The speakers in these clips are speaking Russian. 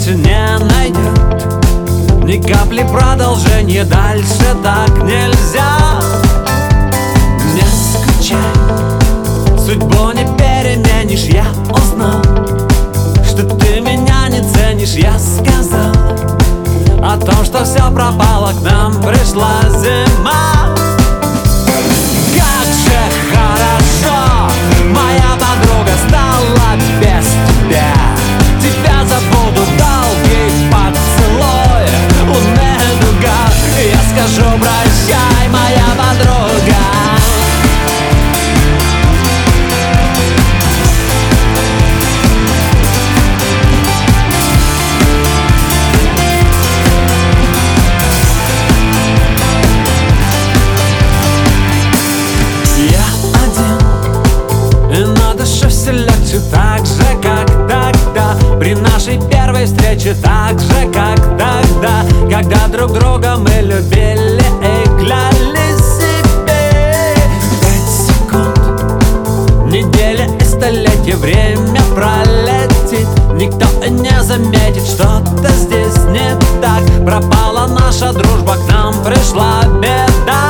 больше не найдет ни капли продолжения. Дальше так нельзя. Не скучай, судьбу не переменишь. Я узнал, что ты меня не ценишь. Я сказал о том, что все пропало, к нам пришла зима. Как же хорошо, моя подруга стала без тебя. Тебя забуду, долгий поцелуй, лунная дуга. Я скажу прощай, моя подруга. Так же, как тогда, при нашей первой встрече. Так же, как тогда, когда друг друга мы любили и клялись себе. 5 секунд, неделя и столетие, время пролетит, никто и не заметит, что-то здесь не так. Пропала наша дружба, к нам пришла беда.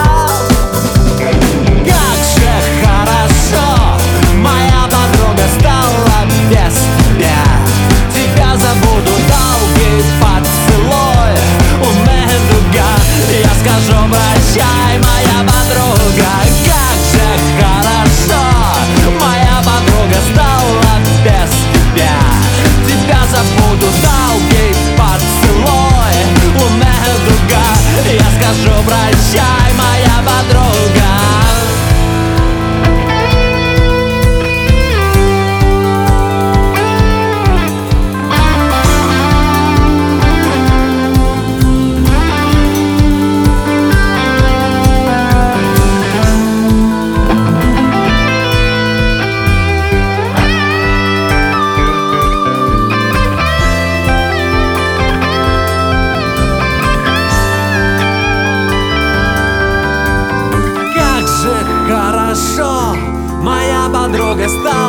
Как же хорошо, моя подруга стала без тебя. Тебя забуду, долгий поцелуй, лунная дуга. Я скажу прощай, моя подруга. Как же хорошо, моя подруга стала без тебя. Тебя забуду, долгий поцелуй, лунная дуга. Я скажу прощай, моя подруга. Хорошо, моя подруга стала